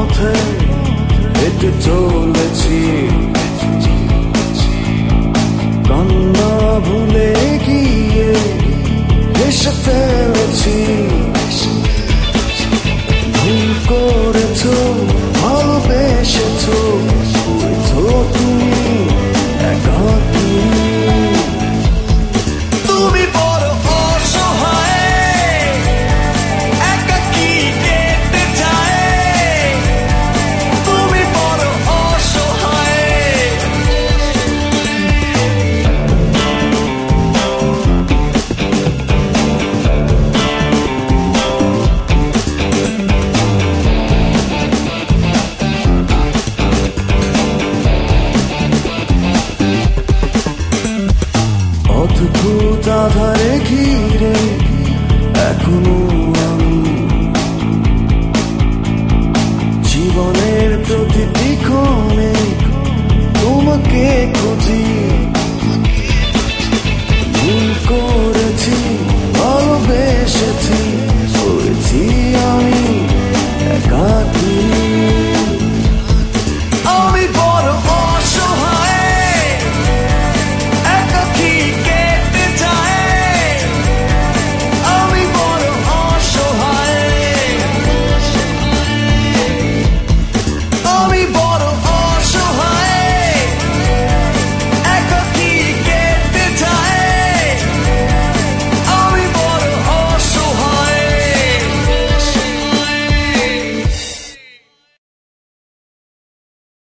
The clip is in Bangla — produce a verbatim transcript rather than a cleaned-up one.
পথে হেঁটে চলেছি, কান্না ভুলে গিয়ে হেসে ফেলেছি। ভুল করেছো, ভালোবেসেছো, হয়েছো তুমি একাকী। তুমি বড় অসহায়, একাকী কেটে যায়। তুমি বড় অসহায়। অদ্ভুত আধারে ঘিরে এখনো আমি জীবনের প্রতিটি ক্ষণে তোমাকে খুঁজি।